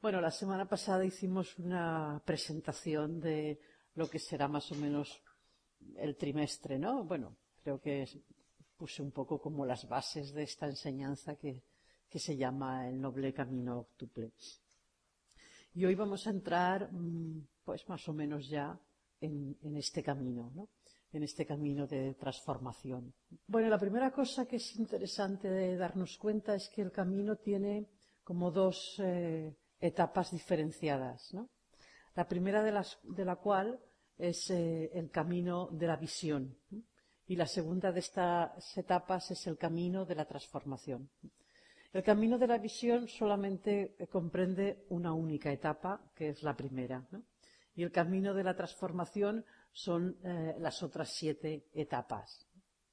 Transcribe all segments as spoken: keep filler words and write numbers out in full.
Bueno, la semana pasada hicimos una presentación de lo que será más o menos el trimestre, ¿no? Bueno, creo que puse un poco como las bases de esta enseñanza que, que se llama el noble camino octuple. Y hoy vamos a entrar, pues más o menos ya en, en este camino, ¿no? En este camino de transformación. Bueno, la primera cosa que es interesante de darnos cuenta es que el camino tiene como dos eh, etapas diferenciadas, ¿no? La primera de, las, de la cual es eh, el camino de la visión, ¿no? Y la segunda de estas etapas es el camino de la transformación. El camino de la visión solamente comprende una única etapa, que es la primera, ¿no? Y el camino de la transformación son eh, las otras siete etapas.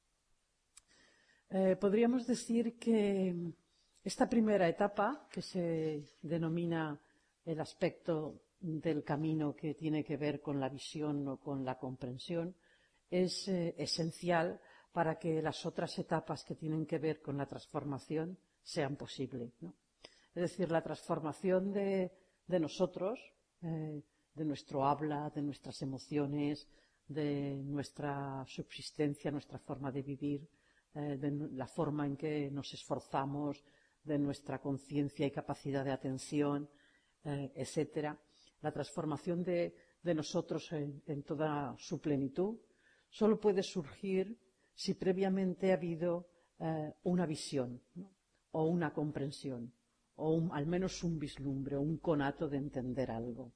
Eh, podríamos decir que esta primera etapa, que se denomina el aspecto del camino que tiene que ver con la visión o con la comprensión, es eh, esencial para que las otras etapas que tienen que ver con la transformación sean posibles, ¿no? Es decir, la transformación de, de nosotros, eh, de nuestro habla, de nuestras emociones, de nuestra subsistencia, nuestra forma de vivir, eh, de la forma en que nos esforzamos, de nuestra conciencia y capacidad de atención, eh, etcétera. La transformación de, de nosotros en, en toda su plenitud solo puede surgir si previamente ha habido eh, una visión, ¿no? O una comprensión, o un, al menos un vislumbre, o un conato de entender algo.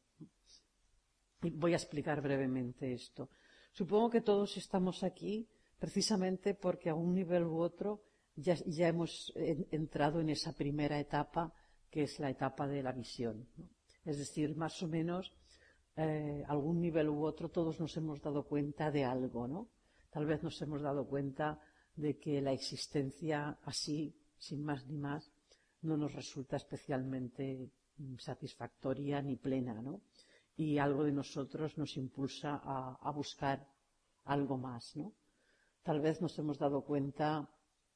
Y voy a explicar brevemente esto. Supongo que todos estamos aquí precisamente porque a un nivel u otro ya, ya hemos en, entrado en esa primera etapa, que es la etapa de la visión, ¿no? Es decir, más o menos, eh, algún nivel u otro, todos nos hemos dado cuenta de algo, ¿no? Tal vez nos hemos dado cuenta de que la existencia así, sin más ni más, no nos resulta especialmente satisfactoria ni plena, ¿no? Y algo de nosotros nos impulsa a, a buscar algo más, ¿no? Tal vez nos hemos dado cuenta,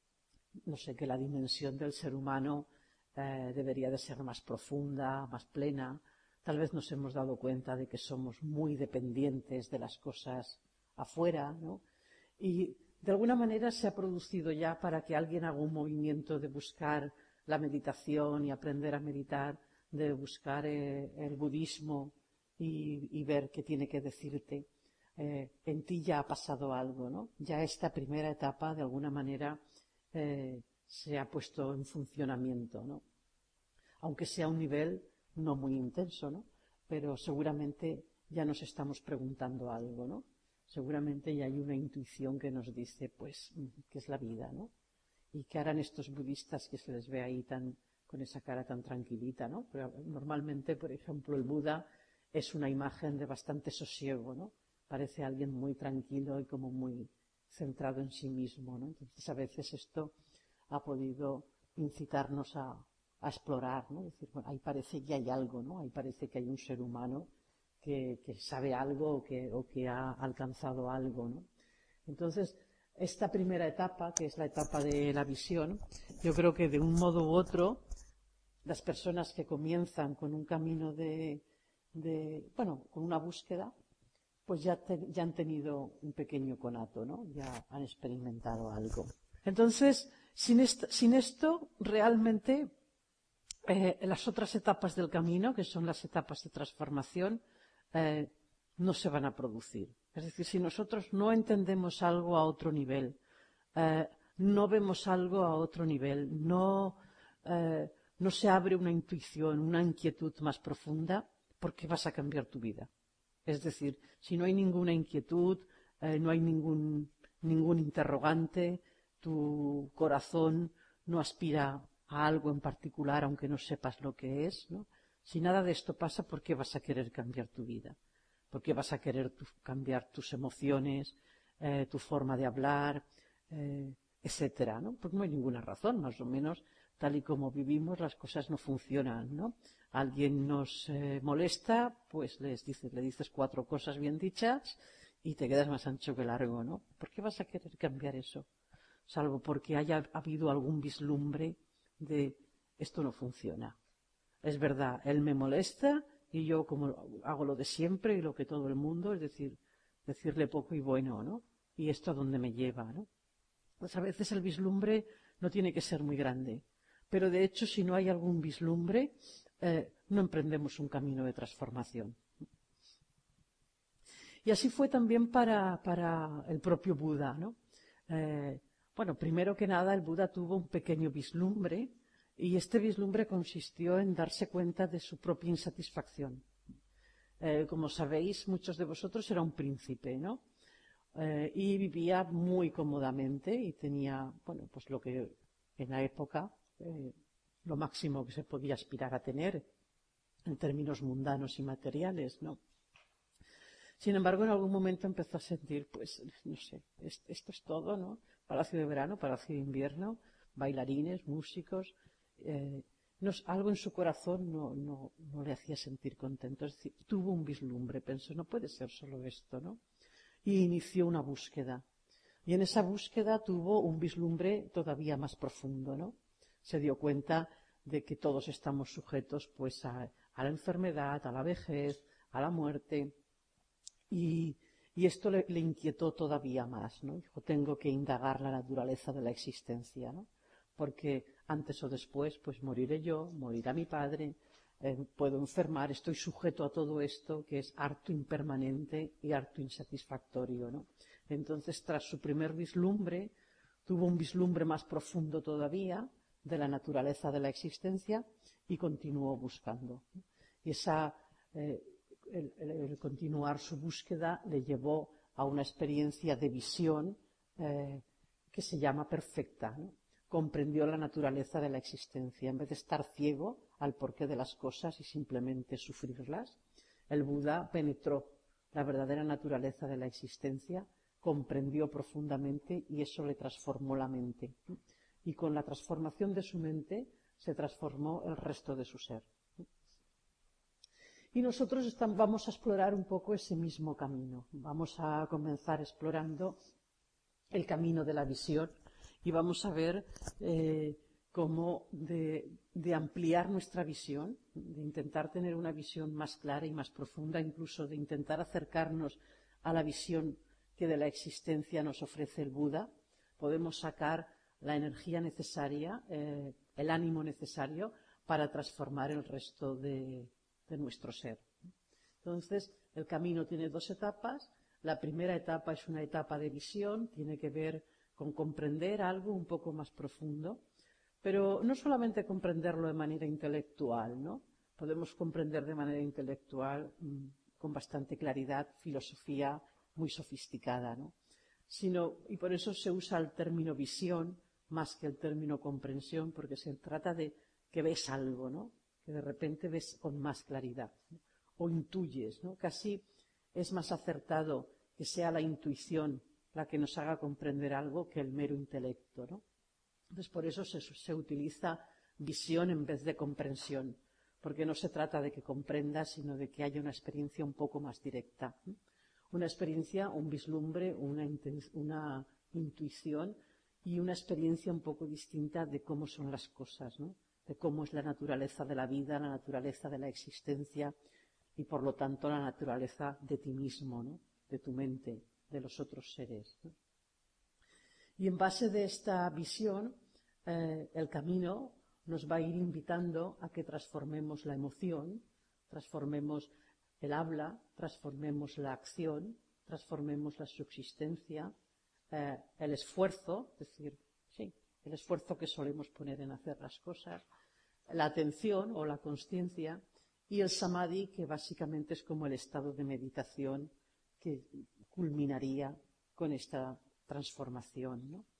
no sé, que la dimensión del ser humano eh, debería de ser más profunda, más plena. Tal vez nos hemos dado cuenta de que somos muy dependientes de las cosas afuera, ¿no? Y de alguna manera se ha producido ya para que alguien haga un movimiento de buscar la meditación y aprender a meditar, de buscar eh, el budismo y, y ver qué tiene que decirte. Eh, en ti ya ha pasado algo, ¿no? Ya esta primera etapa, de alguna manera, eh, se ha puesto en funcionamiento, ¿no? Aunque sea a un nivel no muy intenso, ¿no? Pero seguramente ya nos estamos preguntando algo, ¿no? Seguramente ya hay una intuición que nos dice, pues, ¿qué es la vida, no? ¿Y qué harán estos budistas que se les ve ahí tan, con esa cara tan tranquilita, ¿no? Pero normalmente, por ejemplo, el Buda es una imagen de bastante sosiego, ¿no? Parece alguien muy tranquilo y como muy centrado en sí mismo, ¿no? Entonces, a veces esto ha podido incitarnos a, a explorar, ¿no? Es decir, bueno, ahí parece que hay algo, ¿no? Ahí parece que hay un ser humano que, que sabe algo o que, o que ha alcanzado algo, ¿no? Entonces, esta primera etapa, que es la etapa de la visión, yo creo que de un modo u otro, las personas que comienzan con un camino de, de bueno, con una búsqueda, pues ya, te, ya han tenido un pequeño conato, ¿no? Ya han experimentado algo. Entonces, sin, esto, sin esto realmente, eh, las otras etapas del camino, que son las etapas de transformación, eh, no se van a producir. Es decir, si nosotros no entendemos algo a otro nivel, eh, no vemos algo a otro nivel, no, eh, no se abre una intuición, una inquietud más profunda, ¿por qué vas a cambiar tu vida? Es decir, si no hay ninguna inquietud, eh, no hay ningún, ningún interrogante, tu corazón no aspira a algo en particular, aunque no sepas lo que es, ¿no? Si nada de esto pasa, ¿por qué vas a querer cambiar tu vida? ¿Por qué vas a querer tu, cambiar tus emociones, eh, tu forma de hablar, eh, etcétera, ¿no? Porque no hay ninguna razón, más o menos, tal y como vivimos, las cosas no funcionan, ¿no? Alguien nos eh, molesta, pues les dices, le dices cuatro cosas bien dichas y te quedas más ancho que largo, ¿no? ¿Por qué vas a querer cambiar eso? Salvo porque haya habido algún vislumbre de esto no funciona. es verdad, él me molesta y yo como hago lo de siempre y lo que todo el mundo, es decir, decirle poco y bueno, ¿no? Y esto a dónde me lleva, ¿no? Pues a veces el vislumbre no tiene que ser muy grande, pero de hecho si no hay algún vislumbre, eh, no emprendemos un camino de transformación. Y así fue también para, para el propio Buda, ¿no? Eh, bueno, primero que nada el Buda tuvo un pequeño vislumbre y este vislumbre consistió en darse cuenta de su propia insatisfacción. Eh, como sabéis, muchos de vosotros era un príncipe, ¿no? Eh, y vivía muy cómodamente y tenía, bueno, pues lo que en la época, eh, lo máximo que se podía aspirar a tener en términos mundanos y materiales, ¿no? Sin embargo, en algún momento empezó a sentir, pues, no sé, esto es todo, ¿no? Palacio de verano, palacio de invierno, bailarines, músicos. Eh, no, algo en su corazón no, no, no le hacía sentir contento. Es decir, tuvo un vislumbre, pensó, no puede ser solo esto, ¿no? Y inició una búsqueda. Y en esa búsqueda tuvo un vislumbre todavía más profundo, ¿no? Se dio cuenta de que todos estamos sujetos, pues, a, a la enfermedad, a la vejez, a la muerte. Y, y esto le, le inquietó todavía más, ¿no? Dijo, tengo que indagar la naturaleza de la existencia, ¿no? Porque antes o después, pues moriré yo, morirá mi padre, eh, puedo enfermar, estoy sujeto a todo esto que es harto impermanente y harto insatisfactorio, ¿no? Entonces, tras su primer vislumbre, tuvo un vislumbre más profundo todavía de la naturaleza de la existencia y continuó buscando. Y esa... Eh, El, el, el continuar su búsqueda le llevó a una experiencia de visión eh, que se llama perfecta, ¿no? Comprendió la naturaleza de la existencia. En vez de estar ciego al porqué de las cosas y simplemente sufrirlas, el Buda penetró la verdadera naturaleza de la existencia, comprendió profundamente y eso le transformó la mente. Y con la transformación de su mente se transformó el resto de su ser. Y nosotros estamos, vamos a explorar un poco ese mismo camino. Vamos a comenzar explorando el camino de la visión y vamos a ver eh, cómo de, de ampliar nuestra visión, de intentar tener una visión más clara y más profunda, incluso de intentar acercarnos a la visión que de la existencia nos ofrece el Buda. Podemos sacar la energía necesaria, eh, el ánimo necesario para transformar el resto de de nuestro ser. Entonces, el camino tiene dos etapas. La primera etapa es una etapa de visión, tiene que ver con comprender algo un poco más profundo, pero no solamente comprenderlo de manera intelectual, ¿no? Podemos comprender de manera intelectual mmm, con bastante claridad filosofía muy sofisticada, ¿no? Sino, y por eso se usa el término visión más que el término comprensión, porque se trata de que ves algo, ¿no? Que de repente ves con más claridad, ¿no? O intuyes, ¿no? Casi es más acertado que sea la intuición la que nos haga comprender algo que el mero intelecto, ¿no? Entonces, por eso se, se utiliza visión en vez de comprensión, porque no se trata de que comprendas, sino de que haya una experiencia un poco más directa, ¿no? Una experiencia, un vislumbre, una, una intuición y una experiencia un poco distinta de cómo son las cosas, ¿no? De cómo es la naturaleza de la vida, la naturaleza de la existencia y, por lo tanto, la naturaleza de ti mismo, ¿no? De tu mente, de los otros seres, ¿no? Y en base de esta visión, eh, el camino nos va a ir invitando a que transformemos la emoción, transformemos el habla, transformemos la acción, transformemos la subsistencia, eh, el esfuerzo, es decir, sí, el esfuerzo que solemos poner en hacer las cosas, la atención o la consciencia y el samadhi, que básicamente es como el estado de meditación que culminaría con esta transformación, ¿no?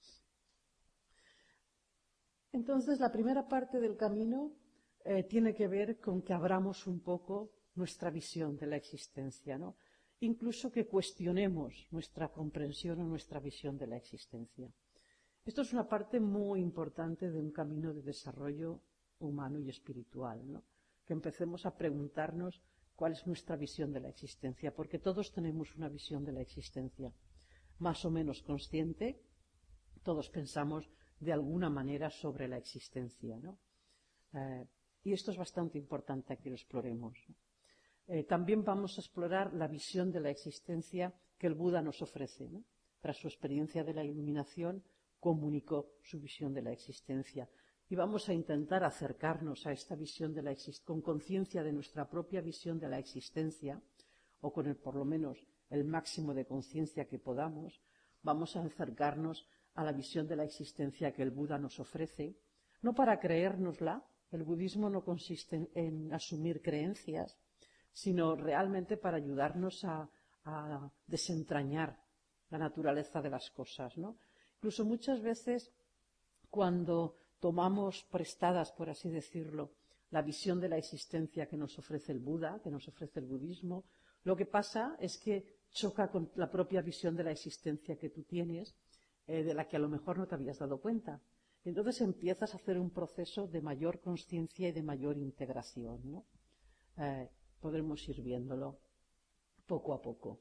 Entonces, la primera parte del camino eh, tiene que ver con que abramos un poco nuestra visión de la existencia, ¿no? Incluso que cuestionemos nuestra comprensión o nuestra visión de la existencia. Esto es una parte muy importante de un camino de desarrollo humano y espiritual, ¿no? Que empecemos a preguntarnos cuál es nuestra visión de la existencia, porque todos tenemos una visión de la existencia, más o menos consciente, todos pensamos de alguna manera sobre la existencia, ¿no? Eh, Y esto es bastante importante que lo exploremos. Eh, también vamos a explorar la visión de la existencia que el Buda nos ofrece, ¿no? Tras su experiencia de la iluminación, comunicó su visión de la existencia. Y vamos a intentar acercarnos a esta visión de la existencia, con conciencia de nuestra propia visión de la existencia, o con el, por lo menos el máximo de conciencia que podamos, vamos a acercarnos a la visión de la existencia que el Buda nos ofrece, no para creérnosla. El budismo no consiste en, en asumir creencias, sino realmente para ayudarnos a, a desentrañar la naturaleza de las cosas, ¿no? Incluso muchas veces, cuando tomamos prestadas, por así decirlo, la visión de la existencia que nos ofrece el Buda, que nos ofrece el budismo, lo que pasa es que choca con la propia visión de la existencia que tú tienes, eh, de la que a lo mejor no te habías dado cuenta. Entonces empiezas a hacer un proceso de mayor consciencia y de mayor integración, ¿no? Eh, podremos ir viéndolo poco a poco.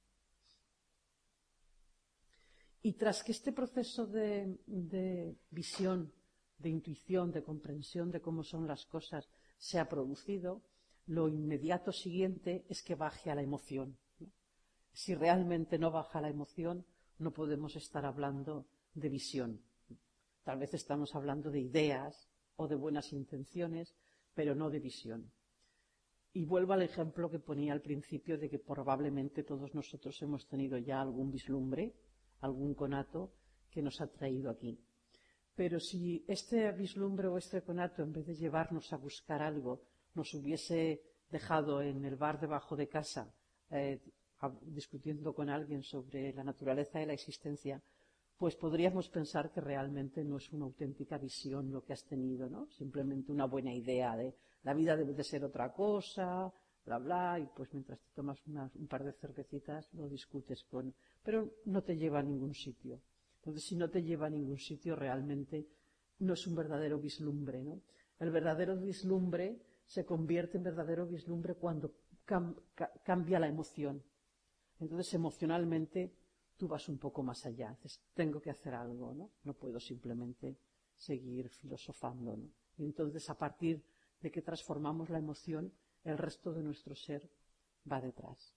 Y tras que este proceso de, de visión, de intuición, de comprensión de cómo son las cosas se ha producido, lo inmediato siguiente es que baje a la emoción, ¿no? Si realmente no baja la emoción, no podemos estar hablando de visión. Tal vez estamos hablando de ideas o de buenas intenciones, pero no de visión. Y vuelvo al ejemplo que ponía al principio de que probablemente todos nosotros hemos tenido ya algún vislumbre, algún conato que nos ha traído aquí. Pero si este vislumbre o este conato, en vez de llevarnos a buscar algo, nos hubiese dejado en el bar debajo de casa, eh, discutiendo con alguien sobre la naturaleza de la existencia, pues podríamos pensar que realmente no es una auténtica visión lo que has tenido, ¿no? Simplemente una buena idea de la vida debe de ser otra cosa, bla, bla, y pues mientras te tomas una, un par de cervecitas lo discutes con... Pero no te lleva a ningún sitio. Entonces, si no te lleva a ningún sitio, realmente no es un verdadero vislumbre, ¿no? El verdadero vislumbre se convierte en verdadero vislumbre cuando cam, ca, cambia la emoción. Entonces, emocionalmente, tú vas un poco más allá. Dices, tengo que hacer algo, ¿no? No puedo simplemente seguir filosofando, ¿no? Y entonces, a partir de que transformamos la emoción, el resto de nuestro ser va detrás.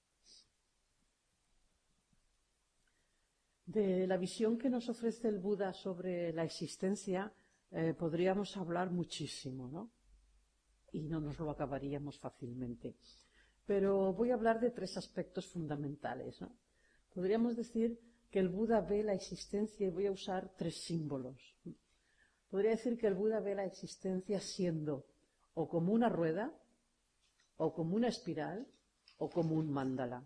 De la visión que nos ofrece el Buda sobre la existencia, eh, podríamos hablar muchísimo, ¿no? Y no nos lo acabaríamos fácilmente. Pero voy a hablar de tres aspectos fundamentales, ¿no? Podríamos decir que el Buda ve la existencia, y voy a usar tres símbolos. Podría decir que el Buda ve la existencia siendo o como una rueda, o como una espiral, o como un mandala.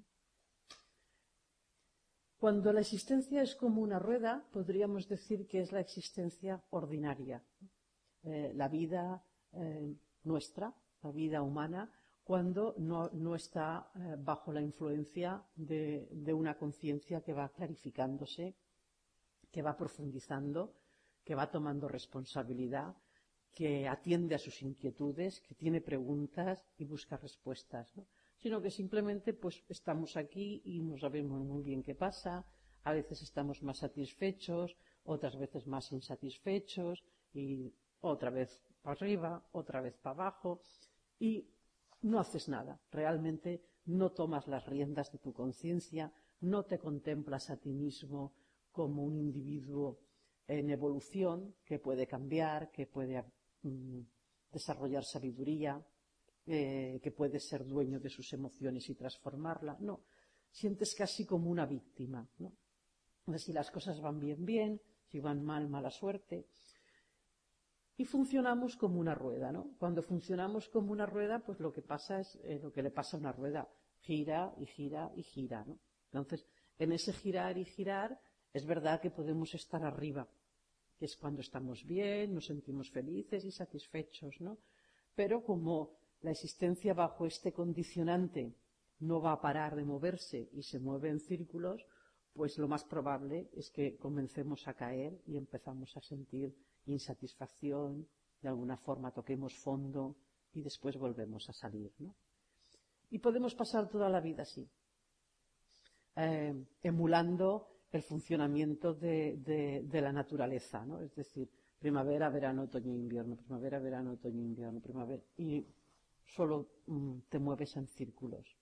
Cuando la existencia es como una rueda, podríamos decir que es la existencia ordinaria, eh, la vida eh, nuestra, la vida humana, cuando no, no está eh, bajo la influencia de, de una conciencia que va clarificándose, que va profundizando, que va tomando responsabilidad, que atiende a sus inquietudes, que tiene preguntas y busca respuestas, ¿no? Sino que simplemente pues estamos aquí y no sabemos muy bien qué pasa, a veces estamos más satisfechos, otras veces más insatisfechos, y otra vez para arriba, otra vez para abajo, y no haces nada, realmente no tomas las riendas de tu conciencia, no te contemplas a ti mismo como un individuo en evolución que puede cambiar, que puede mm, desarrollar sabiduría, Eh, que puede ser dueño de sus emociones y transformarla. No, sientes casi como una víctima, ¿no? Entonces, si las cosas van bien, bien, si van mal, mala suerte. Y funcionamos como una rueda, ¿no? Cuando funcionamos como una rueda, pues lo que pasa es eh, lo que le pasa a una rueda, gira y gira y gira, ¿no? Entonces, en ese girar y girar, es verdad que podemos estar arriba, que es cuando estamos bien, nos sentimos felices y satisfechos, ¿no? Pero como la existencia bajo este condicionante no va a parar de moverse y se mueve en círculos, pues lo más probable es que comencemos a caer y empezamos a sentir insatisfacción, de alguna forma toquemos fondo y después volvemos a salir, ¿no? Y podemos pasar toda la vida así, eh, emulando el funcionamiento de, de, de la naturaleza, ¿no? Es decir, primavera, verano, otoño, invierno, primavera, verano, otoño, invierno, primavera, y solo mm, te mueves en círculos.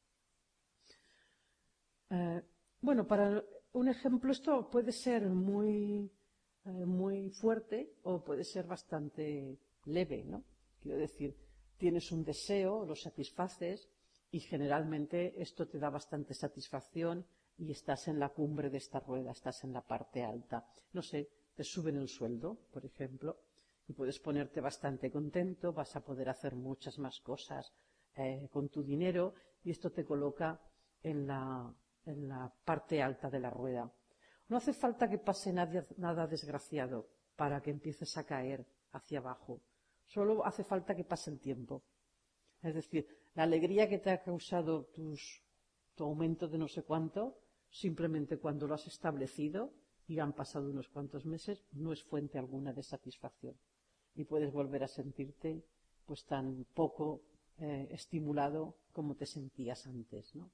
Eh, bueno, para un ejemplo, esto puede ser muy, eh, muy fuerte o puede ser bastante leve, ¿no? Quiero decir, tienes un deseo, lo satisfaces y generalmente esto te da bastante satisfacción y estás en la cumbre de esta rueda, estás en la parte alta. No sé, te suben el sueldo, por ejemplo, y puedes ponerte bastante contento, vas a poder hacer muchas más cosas eh, con tu dinero y esto te coloca en la, en la parte alta de la rueda. No hace falta que pase nada, nada desgraciado para que empieces a caer hacia abajo. Solo hace falta que pase el tiempo. Es decir, la alegría que te ha causado tus, tu aumento de no sé cuánto, simplemente cuando lo has establecido y han pasado unos cuantos meses, no es fuente alguna de satisfacción. Y puedes volver a sentirte pues tan poco eh, estimulado como te sentías antes, ¿no?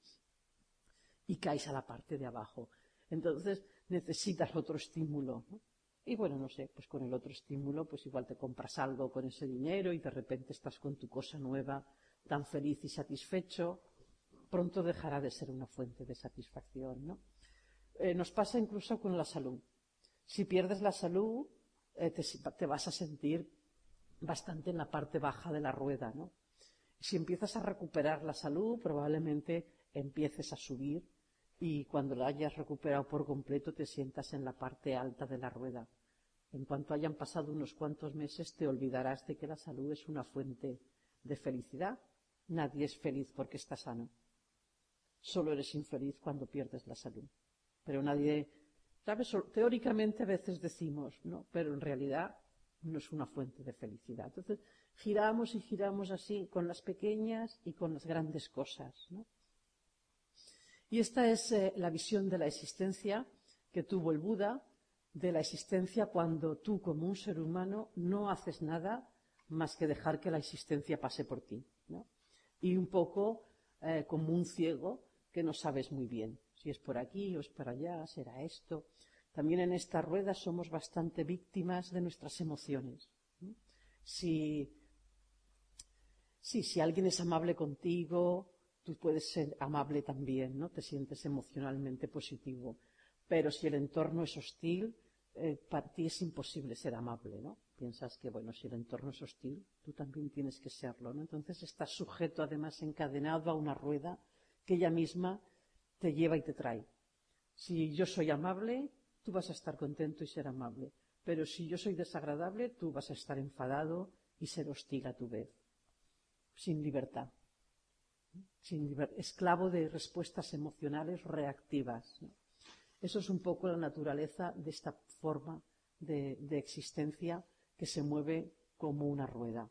Y caes a la parte de abajo. Entonces necesitas otro estímulo, ¿no? Y bueno, no sé, pues con el otro estímulo, pues igual te compras algo con ese dinero y de repente estás con tu cosa nueva, tan feliz y satisfecho, pronto dejará de ser una fuente de satisfacción, ¿no? Eh, nos pasa incluso con la salud. Si pierdes la salud, eh, te, te vas a sentir bastante en la parte baja de la rueda, ¿no? Si empiezas a recuperar la salud, probablemente empieces a subir y cuando la hayas recuperado por completo te sientas en la parte alta de la rueda. En cuanto hayan pasado unos cuantos meses te olvidarás de que la salud es una fuente de felicidad. Nadie es feliz porque está sano. Solo eres infeliz cuando pierdes la salud. Pero nadie, ¿sabes? Teóricamente a veces decimos, ¿no? Pero en realidad no es una fuente de felicidad. Entonces giramos y giramos así con las pequeñas y con las grandes cosas, ¿no? Y esta es eh, la visión de la existencia que tuvo el Buda, de la existencia cuando tú como un ser humano no haces nada más que dejar que la existencia pase por ti, ¿no? Y un poco eh, como un ciego que no sabes muy bien si es por aquí o es por allá, será esto. También en esta rueda somos bastante víctimas de nuestras emociones, ¿no? Si, sí, si alguien es amable contigo, tú puedes ser amable también, ¿no? Te sientes emocionalmente positivo. Pero si el entorno es hostil, eh, para ti es imposible ser amable, ¿no? Piensas que, bueno, si el entorno es hostil, tú también tienes que serlo, ¿no? Entonces estás sujeto, además, encadenado a una rueda que ella misma te lleva y te trae. Si yo soy amable, tú vas a estar contento y ser amable. Pero si yo soy desagradable, tú vas a estar enfadado y ser hostil a tu vez. Sin libertad. Sin liber- esclavo de respuestas emocionales reactivas, ¿no? Eso es un poco la naturaleza de esta forma de, de existencia que se mueve como una rueda.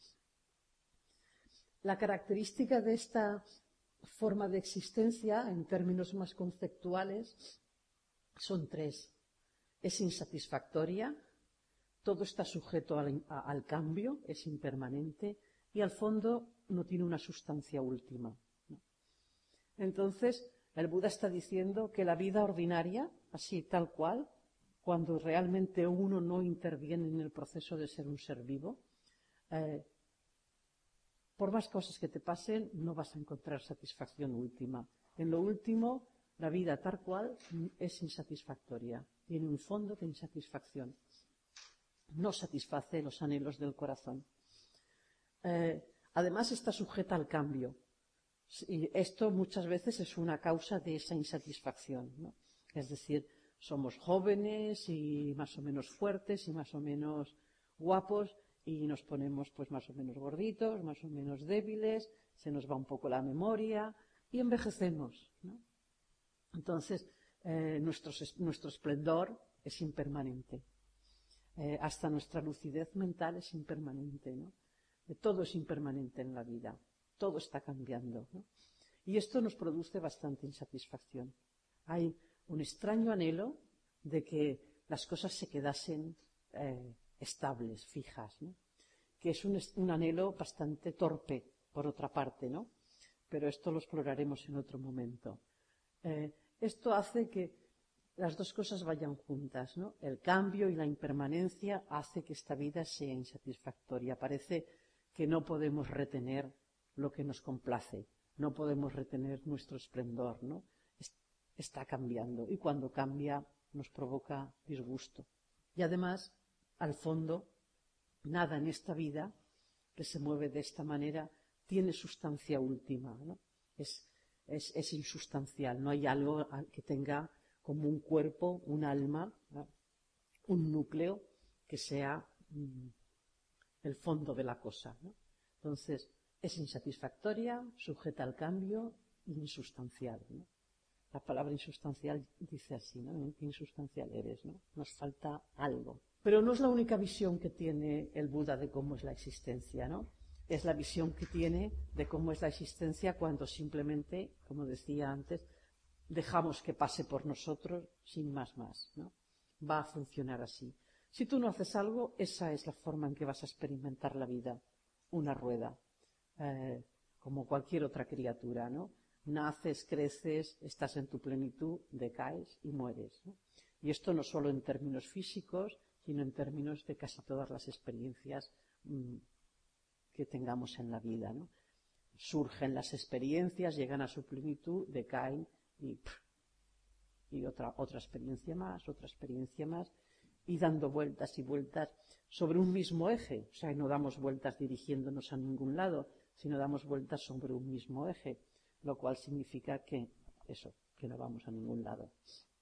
La característica de esta forma de existencia, en términos más conceptuales, son tres. Es insatisfactoria, todo está sujeto al, a, al cambio, es impermanente y al fondo no tiene una sustancia última, ¿no? Entonces, el Buda está diciendo que la vida ordinaria, así tal cual, cuando realmente uno no interviene en el proceso de ser un ser vivo, eh, por más cosas que te pasen, no vas a encontrar satisfacción última. En lo último, la vida tal cual es insatisfactoria, tiene un fondo de insatisfacción. No satisface los anhelos del corazón. Eh, además, está sujeta al cambio. Y esto muchas veces es una causa de esa insatisfacción, ¿no? Es decir, somos jóvenes y más o menos fuertes y más o menos guapos y nos ponemos pues más o menos gorditos, más o menos débiles, se nos va un poco la memoria y envejecemos, ¿no? Entonces, eh, nuestro, nuestro esplendor es impermanente. Eh, hasta nuestra lucidez mental es impermanente, ¿no? Todo es impermanente en la vida. Todo está cambiando, ¿no? Y esto nos produce bastante insatisfacción. Hay un extraño anhelo de que las cosas se quedasen eh, estables, fijas, ¿no? Que es un, un anhelo bastante torpe, por otra parte, ¿no? Pero esto lo exploraremos en otro momento. Eh, esto hace que las dos cosas vayan juntas, ¿no? El cambio y la impermanencia hace que esta vida sea insatisfactoria. Parece que no podemos retener lo que nos complace, no podemos retener nuestro esplendor, ¿no? Está cambiando y cuando cambia nos provoca disgusto. Y además, al fondo, nada en esta vida que se mueve de esta manera tiene sustancia última, ¿no? Es, es, es insustancial, no hay algo que tenga como un cuerpo, un alma, ¿no? Un núcleo que sea mm, el fondo de la cosa, ¿no? Entonces, es insatisfactoria, sujeta al cambio, insustancial, ¿no? La palabra insustancial dice así, ¿no? Insustancial eres, ¿no? Nos falta algo. Pero no es la única visión que tiene el Buda de cómo es la existencia, ¿no? Es la visión que tiene de cómo es la existencia cuando simplemente, como decía antes, dejamos que pase por nosotros sin más más, ¿no? Va a funcionar así. Si tú no haces algo, esa es la forma en que vas a experimentar la vida, una rueda, eh, como cualquier otra criatura, ¿no? Naces, creces, estás en tu plenitud, decaes y mueres, ¿no? Y esto no solo en términos físicos, sino en términos de casi todas las experiencias mmm, que tengamos en la vida, ¿no? Surgen las experiencias, llegan a su plenitud, decaen y, pff, y otra, otra experiencia más, otra experiencia más, y dando vueltas y vueltas sobre un mismo eje. O sea, no damos vueltas dirigiéndonos a ningún lado, sino damos vueltas sobre un mismo eje, lo cual significa que eso, que no vamos a ningún lado.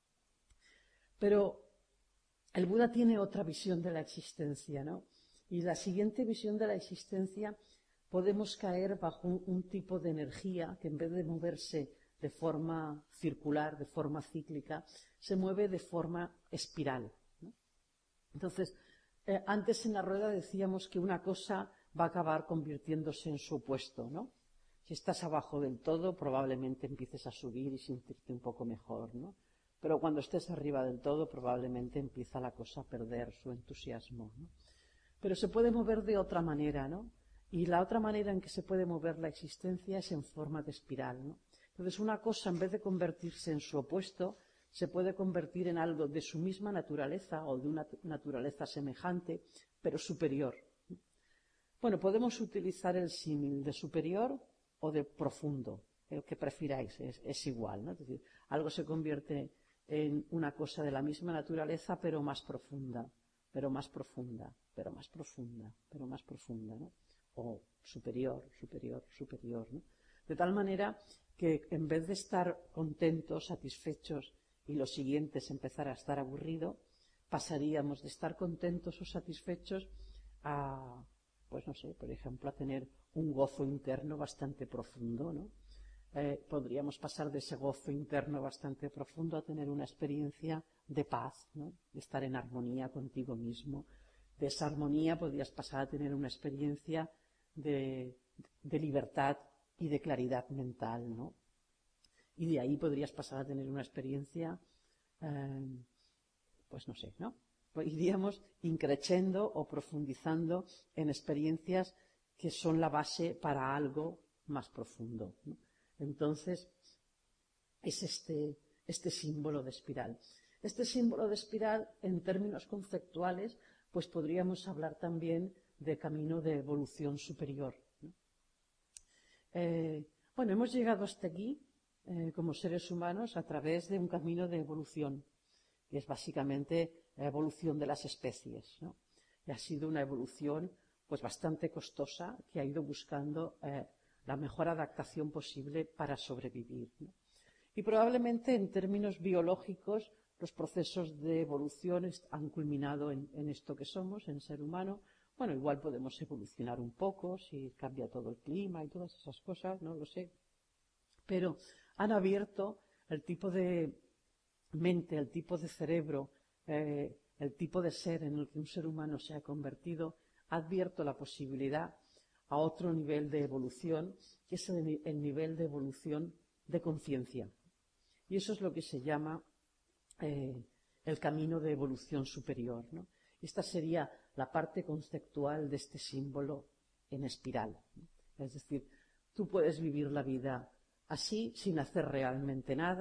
Pero el Buda tiene otra visión de la existencia, ¿no? Y la siguiente visión de la existencia podemos caer bajo un, un tipo de energía que en vez de moverse de forma circular, de forma cíclica, se mueve de forma espiral, ¿no? Entonces, eh, antes en la rueda decíamos que una cosa va a acabar convirtiéndose en su opuesto, ¿no? Si estás abajo del todo, probablemente empieces a subir y sentirte un poco mejor, ¿no? Pero cuando estés arriba del todo, probablemente empieza la cosa a perder su entusiasmo, ¿no? Pero se puede mover de otra manera, ¿no? Y la otra manera en que se puede mover la existencia es en forma de espiral, ¿no? Entonces, una cosa, en vez de convertirse en su opuesto, se puede convertir en algo de su misma naturaleza o de una naturaleza semejante, pero superior. Bueno, podemos utilizar el símil de superior o de profundo, el que prefiráis, es, es igual, ¿no? Es decir, algo se convierte en una cosa de la misma naturaleza, pero más profunda, pero más profunda, pero más profunda, pero más profunda, ¿no? O superior, superior, superior, ¿no? De tal manera que en vez de estar contentos, satisfechos y lo siguiente es empezar a estar aburrido, pasaríamos de estar contentos o satisfechos a, pues no sé, por ejemplo, a tener un gozo interno bastante profundo, ¿no? Eh, podríamos pasar de ese gozo interno bastante profundo a tener una experiencia de paz, ¿no? De estar en armonía contigo mismo. De esa armonía podrías pasar a tener una experiencia de, de libertad y de claridad mental, ¿no? Y de ahí podrías pasar a tener una experiencia, eh, pues no sé, ¿no? Pues iríamos increciendo o profundizando en experiencias que son la base para algo más profundo, ¿no? Entonces, es este, este símbolo de espiral. Este símbolo de espiral, en términos conceptuales, pues podríamos hablar también de camino de evolución superior, ¿no? Eh, bueno, hemos llegado hasta aquí eh, como seres humanos a través de un camino de evolución, que es básicamente la evolución de las especies, ¿no? Y ha sido una evolución pues bastante costosa que ha ido buscando eh, la mejor adaptación posible para sobrevivir, ¿no? Y probablemente en términos biológicos los procesos de evolución han culminado en, en esto que somos, en ser humano. Bueno, igual podemos evolucionar un poco si cambia todo el clima y todas esas cosas, no lo sé. Pero han abierto el tipo de mente, el tipo de cerebro, eh, el tipo de ser en el que un ser humano se ha convertido, ha abierto la posibilidad a otro nivel de evolución, que es el, el nivel de evolución de conciencia. Y eso es lo que se llama eh, el camino de evolución superior, ¿no? Esta sería la parte conceptual de este símbolo en espiral, ¿no? Es decir, tú puedes vivir la vida así, sin hacer realmente nada,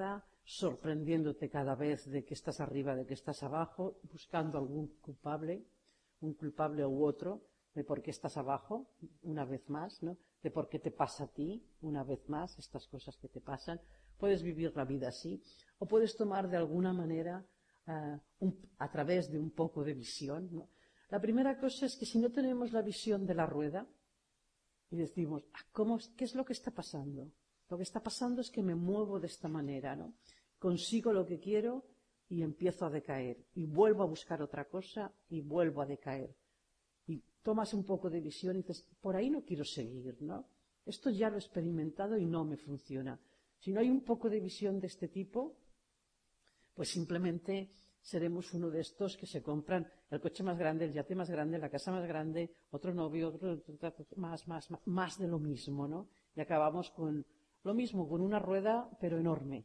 sorprendiéndote cada vez de que estás arriba, de que estás abajo, buscando algún culpable, un culpable u otro, de por qué estás abajo, una vez más, ¿no? De por qué te pasa a ti, una vez más, estas cosas que te pasan. Puedes vivir la vida así, o puedes tomar de alguna manera, uh, un, a través de un poco de visión, ¿no? La primera cosa es que si no tenemos la visión de la rueda, y decimos, ah, ¿cómo, ¿qué es lo que está pasando? Lo que está pasando es que me muevo de esta manera, ¿no? Consigo lo que quiero y empiezo a decaer. Y vuelvo a buscar otra cosa y vuelvo a decaer. Y tomas un poco de visión y dices, por ahí no quiero seguir, ¿no? Esto ya lo he experimentado y no me funciona. Si no hay un poco de visión de este tipo, pues simplemente seremos uno de estos que se compran el coche más grande, el yate más grande, la casa más grande, otro novio, otro, más, más, más, más de lo mismo, ¿no? Y acabamos con lo mismo, con una rueda, pero enorme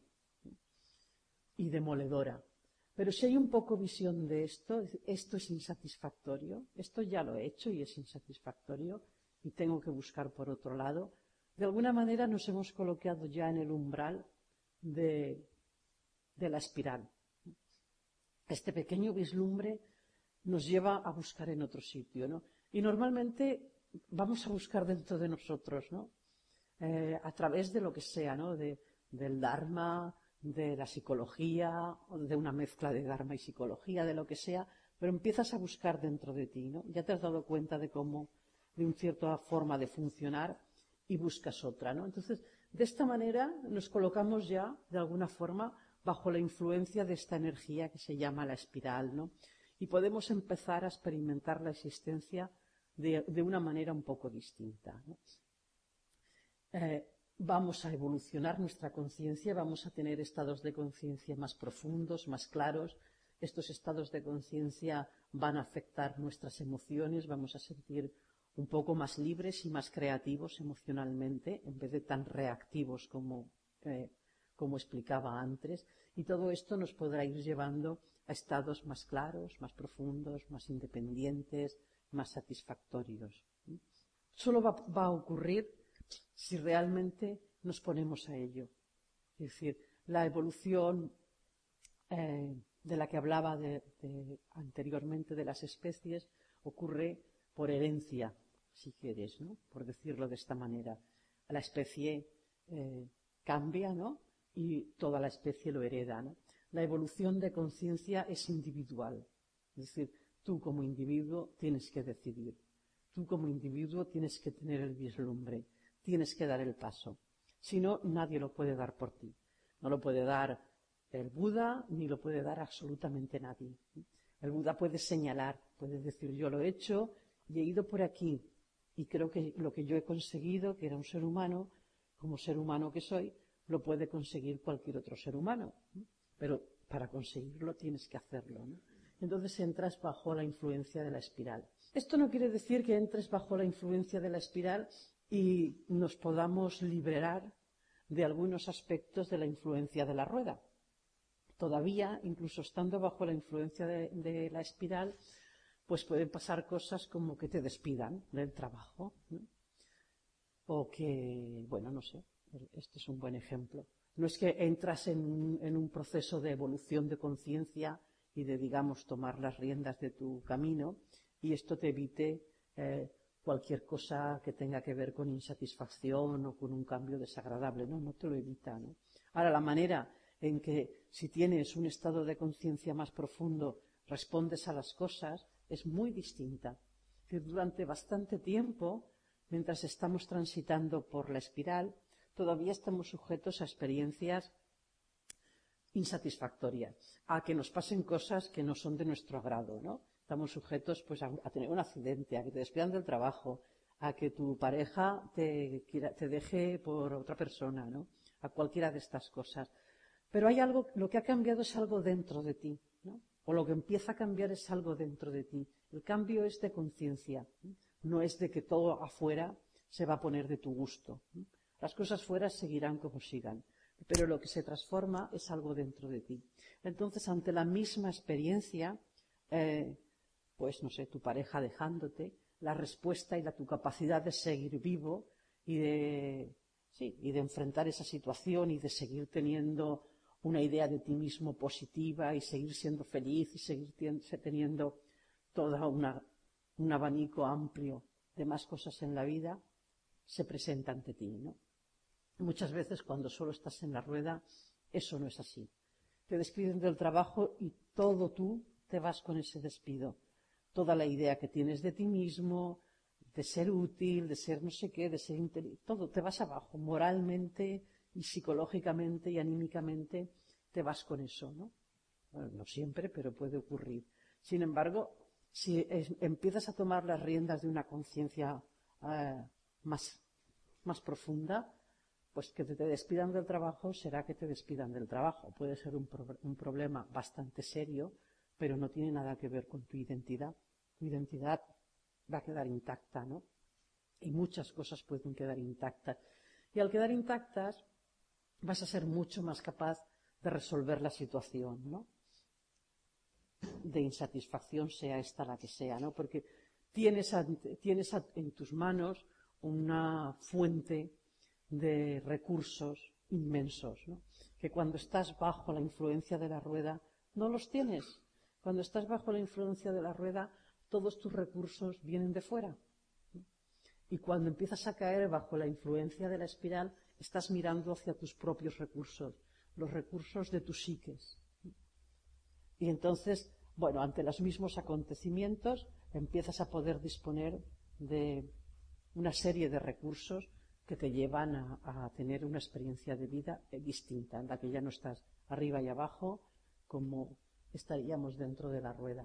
y demoledora. Pero si hay un poco visión de esto, esto es insatisfactorio, esto ya lo he hecho y es insatisfactorio y tengo que buscar por otro lado. De alguna manera nos hemos colocado ya en el umbral de, de la espiral. Este pequeño vislumbre nos lleva a buscar en otro sitio, ¿no? Y normalmente vamos a buscar dentro de nosotros, ¿no? Eh, a través de lo que sea, ¿no? De, del Dharma, de la psicología, o de una mezcla de Dharma y psicología, de lo que sea, pero empiezas a buscar dentro de ti, ¿no? Ya te has dado cuenta de cómo, de una cierta forma de funcionar y buscas otra, ¿no? Entonces, de esta manera nos colocamos ya, de alguna forma, bajo la influencia de esta energía que se llama la espiral, ¿no? Y podemos empezar a experimentar la existencia de, de una manera un poco distinta, ¿no? Eh, vamos a evolucionar nuestra conciencia, vamos a tener estados de conciencia más profundos, más claros. Estos estados de conciencia van a afectar nuestras emociones, vamos a sentir un poco más libres y más creativos emocionalmente, en vez de tan reactivos como, eh, como explicaba antes. Y todo esto nos podrá ir llevando a estados más claros, más profundos, más independientes, más satisfactorios. Solo va, va a ocurrir si realmente nos ponemos a ello. Es decir, la evolución eh, de la que hablaba de, de, anteriormente de las especies ocurre por herencia, si quieres, ¿no? Por decirlo de esta manera. La especie eh, cambia, ¿no? Y toda la especie lo hereda, ¿no? La evolución de conciencia es individual. Es decir, tú como individuo tienes que decidir. Tú como individuo tienes que tener el vislumbre. Tienes que dar el paso. Si no, nadie lo puede dar por ti. No lo puede dar el Buda, ni lo puede dar absolutamente nadie. El Buda puede señalar, puede decir, yo lo he hecho y he ido por aquí. Y creo que lo que yo he conseguido, que era un ser humano, como ser humano que soy, lo puede conseguir cualquier otro ser humano. Pero para conseguirlo tienes que hacerlo, ¿no? Entonces entras bajo la influencia de la espiral. Esto no quiere decir que entres bajo la influencia de la espiral y nos podamos liberar de algunos aspectos de la influencia de la rueda. Todavía, incluso estando bajo la influencia de, de la espiral, pues pueden pasar cosas como que te despidan del trabajo, ¿no? O que, bueno, no sé, este es un buen ejemplo. No es que entras en, en un proceso de evolución de conciencia y de, digamos, tomar las riendas de tu camino y esto te evite eh, cualquier cosa que tenga que ver con insatisfacción o con un cambio desagradable. No, no te lo evita, ¿no? Ahora, la manera en que si tienes un estado de conciencia más profundo respondes a las cosas es muy distinta. Es decir, durante bastante tiempo, mientras estamos transitando por la espiral, todavía estamos sujetos a experiencias insatisfactorias, a que nos pasen cosas que no son de nuestro agrado, ¿no? Estamos sujetos pues, a, a tener un accidente, a que te despidan del trabajo, a que tu pareja te, quiera, te deje por otra persona, ¿no? A cualquiera de estas cosas. Pero hay algo, lo que ha cambiado es algo dentro de ti, ¿no? O lo que empieza a cambiar es algo dentro de ti. El cambio es de conciencia, ¿no? No es de que todo afuera se va a poner de tu gusto, ¿no? Las cosas fuera seguirán como sigan, pero lo que se transforma es algo dentro de ti. Entonces, ante la misma experiencia, eh, pues, no sé, tu pareja dejándote, la respuesta y la, tu capacidad de seguir vivo y de, sí, y de enfrentar esa situación y de seguir teniendo una idea de ti mismo positiva y seguir siendo feliz y seguir teniendo todo una, un abanico amplio de más cosas en la vida, se presenta ante ti, ¿no? Muchas veces cuando solo estás en la rueda, eso no es así. Te despiden del trabajo y todo tú te vas con ese despido. Toda la idea que tienes de ti mismo, de ser útil, de ser no sé qué, de ser inteligente, todo te vas abajo, moralmente y psicológicamente y anímicamente te vas con eso, ¿no? Bueno, no siempre, pero puede ocurrir. Sin embargo, si es, empiezas a tomar las riendas de una conciencia eh, más, más profunda, pues que te despidan del trabajo será que te despidan del trabajo. Puede ser un, pro, un problema bastante serio, pero no tiene nada que ver con tu identidad. Tu identidad va a quedar intacta, ¿no? Y muchas cosas pueden quedar intactas. Y al quedar intactas, vas a ser mucho más capaz de resolver la situación, ¿no? De insatisfacción, sea esta la que sea, ¿no? Porque tienes, a, tienes a, en tus manos una fuente de recursos inmensos, ¿no? Que cuando estás bajo la influencia de la rueda no los tienes. Cuando estás bajo la influencia de la rueda, todos tus recursos vienen de fuera. Y cuando empiezas a caer bajo la influencia de la espiral, estás mirando hacia tus propios recursos, los recursos de tus psiques. Y entonces, bueno, ante los mismos acontecimientos, empiezas a poder disponer de una serie de recursos que te llevan a, a tener una experiencia de vida distinta, en la que ya no estás arriba y abajo como estaríamos dentro de la rueda.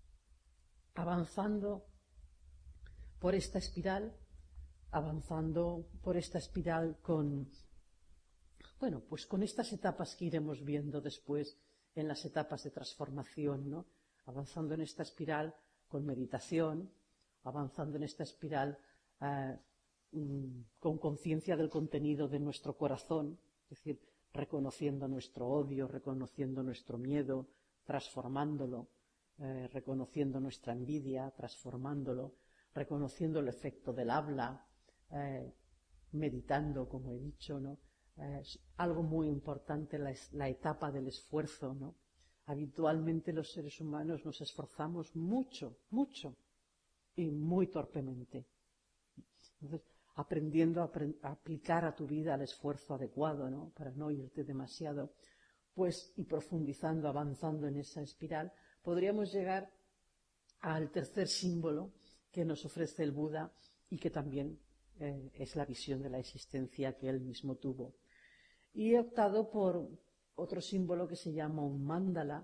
Avanzando por esta espiral, avanzando por esta espiral con, bueno, pues con estas etapas que iremos viendo después en las etapas de transformación, ¿no? Avanzando en esta espiral con meditación, avanzando en esta espiral eh, con conciencia del contenido de nuestro corazón, es decir, reconociendo nuestro odio, reconociendo nuestro miedo, transformándolo, eh, reconociendo nuestra envidia, transformándolo, reconociendo el efecto del habla, eh, meditando, como he dicho, ¿no? Eh, es algo muy importante la, la etapa del esfuerzo, ¿no? Habitualmente los seres humanos nos esforzamos mucho, mucho y muy torpemente. Entonces, aprendiendo a, a aplicar a tu vida el esfuerzo adecuado, ¿no? Para no irte demasiado, pues, y profundizando, avanzando en esa espiral, podríamos llegar al tercer símbolo que nos ofrece el Buda y que también eh, es la visión de la existencia que él mismo tuvo. Y he optado por otro símbolo que se llama un mandala.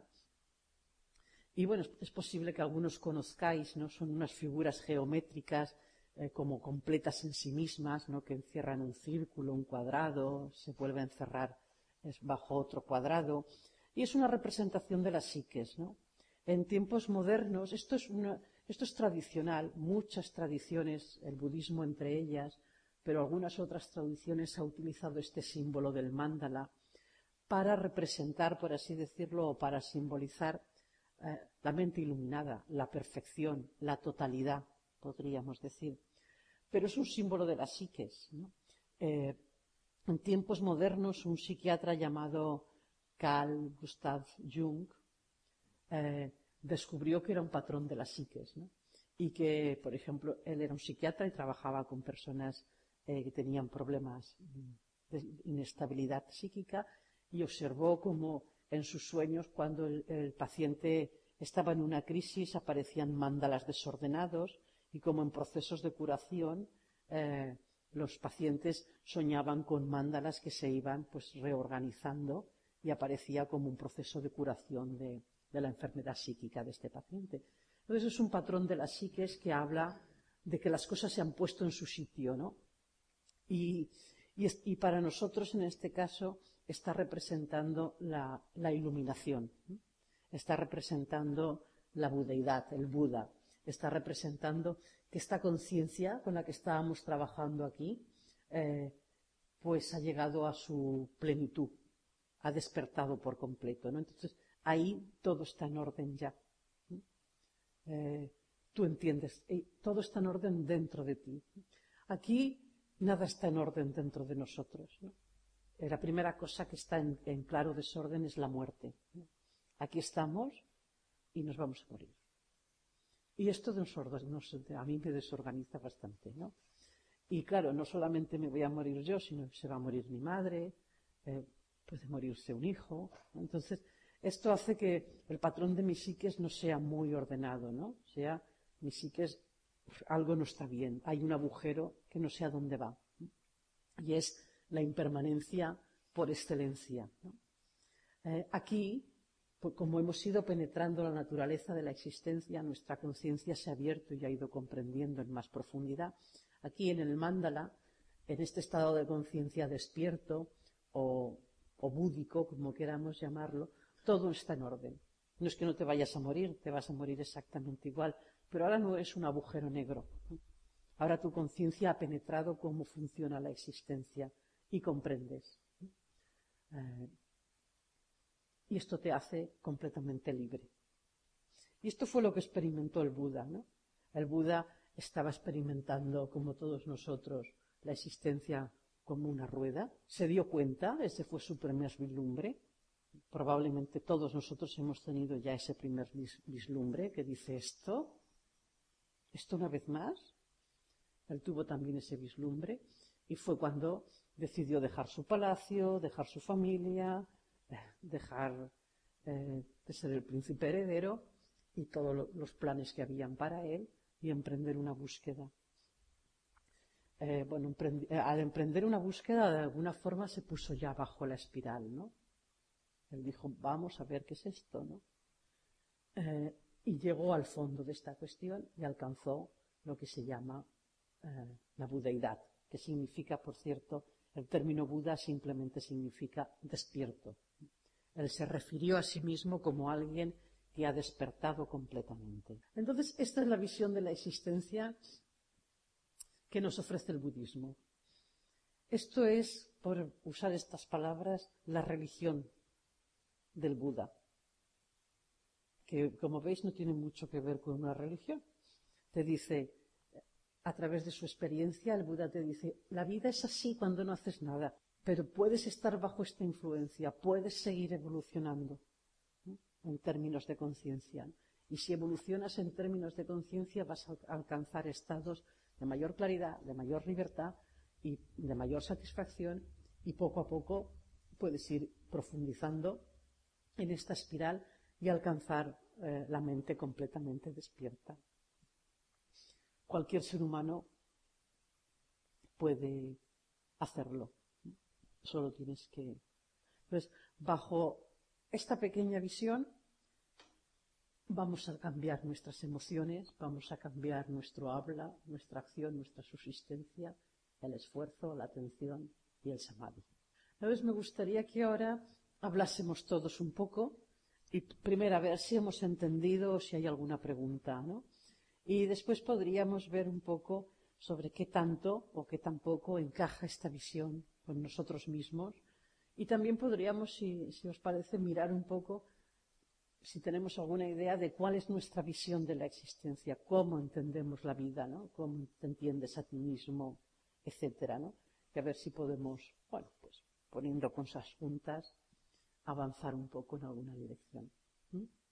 Y bueno, es posible que algunos conozcáis, ¿no? Son unas figuras geométricas eh, como completas en sí mismas, ¿no? Que encierran un círculo, un cuadrado, se vuelve a encerrar bajo otro cuadrado. Y es una representación de las psiques, ¿no? En tiempos modernos, esto es, una, esto es tradicional, muchas tradiciones, el budismo entre ellas, pero algunas otras tradiciones han utilizado este símbolo del mandala para representar, por así decirlo, o para simbolizar eh, la mente iluminada, la perfección, la totalidad, podríamos decir. Pero es un símbolo de las psiques, ¿no? Eh, en tiempos modernos, un psiquiatra llamado Carl Gustav Jung eh, descubrió que era un patrón de las psiques, ¿no? Y que, por ejemplo, él era un psiquiatra y trabajaba con personas eh, que tenían problemas de inestabilidad psíquica y observó cómo en sus sueños, cuando el, el paciente estaba en una crisis, aparecían mandalas desordenados y como en procesos de curación eh, los pacientes soñaban con mandalas que se iban pues reorganizando y aparecía como un proceso de curación de, de la enfermedad psíquica de este paciente. Entonces es un patrón de las psiques que habla de que las cosas se han puesto en su sitio, ¿no? Y, y, y para nosotros en este caso está representando la, la iluminación, ¿sí? Está representando la budeidad, el Buda, está representando que esta conciencia con la que estábamos trabajando aquí eh, pues ha llegado a su plenitud, ha despertado por completo, ¿no? Entonces ahí todo está en orden ya. Eh, tú entiendes, eh, todo está en orden dentro de ti. Aquí nada está en orden dentro de nosotros, ¿no? eh, la primera cosa que está en, en claro desorden es la muerte, ¿no? Aquí estamos y nos vamos a morir. Y esto nos, nos, a mí me desorganiza bastante, ¿no? Y claro, no solamente me voy a morir yo, sino que se va a morir mi madre, eh, puede morirse un hijo, ¿no? Entonces, esto hace que el patrón de mi psiques no sea muy ordenado, ¿no? O sea, mi psiques, algo no está bien, hay un agujero que no sé a dónde va. Y es la impermanencia por excelencia, ¿no? Eh, aquí, pues, como hemos ido penetrando la naturaleza de la existencia, nuestra conciencia se ha abierto y ha ido comprendiendo en más profundidad. Aquí en el mandala, en este estado de conciencia despierto o, o búdico, como queramos llamarlo, todo está en orden. No es que no te vayas a morir, te vas a morir exactamente igual, pero ahora no es un agujero negro. Ahora tu conciencia ha penetrado cómo funciona la existencia y comprendes. Eh, y esto te hace completamente libre. Y esto fue lo que experimentó el Buda, ¿no? El Buda estaba experimentando, como todos nosotros, la existencia como una rueda. Se dio cuenta, ese fue su primer vislumbre. Probablemente todos nosotros hemos tenido ya ese primer vislumbre que dice esto, esto una vez más. Él tuvo también ese vislumbre y fue cuando decidió dejar su palacio, dejar su familia, dejar eh, de ser el príncipe heredero y todos lo, los planes que habían para él y emprender una búsqueda. Eh, bueno, emprendi eh, al emprender una búsqueda, de alguna forma se puso ya bajo la espiral, ¿no? Él dijo, vamos a ver qué es esto, ¿no? Eh, y llegó al fondo de esta cuestión y alcanzó lo que se llama eh, la budeidad, que significa, por cierto, el término Buda simplemente significa despierto. Él se refirió a sí mismo como alguien que ha despertado completamente. Entonces, esta es la visión de la existencia que nos ofrece el budismo. Esto es, por usar estas palabras, la religión del Buda, que, como veis, no tiene mucho que ver con una religión. Te dice, a través de su experiencia, el Buda te dice, la vida es así cuando no haces nada, pero puedes estar bajo esta influencia, puedes seguir evolucionando, ¿no? En términos de conciencia. Y si evolucionas en términos de conciencia, vas a alcanzar estados de mayor claridad, de mayor libertad y de mayor satisfacción, y poco a poco puedes ir profundizando en esta espiral y alcanzar eh, la mente completamente despierta. Cualquier ser humano puede hacerlo, solo tienes que... Entonces, bajo esta pequeña visión vamos a cambiar nuestras emociones, vamos a cambiar nuestro habla, nuestra acción, nuestra subsistencia, el esfuerzo, la atención y el samadhi. Entonces, me gustaría que ahora hablásemos todos un poco y primero a ver si hemos entendido o si hay alguna pregunta, ¿no? Y después podríamos ver un poco sobre qué tanto o qué tampoco encaja esta visión con nosotros mismos. Y también podríamos, si, si os parece, mirar un poco si tenemos alguna idea de cuál es nuestra visión de la existencia, cómo entendemos la vida, ¿no? Cómo te entiendes a ti mismo, etcétera, ¿no? Y a ver si podemos, bueno, pues poniendo cosas juntas, avanzar un poco en alguna dirección. ¿Mm?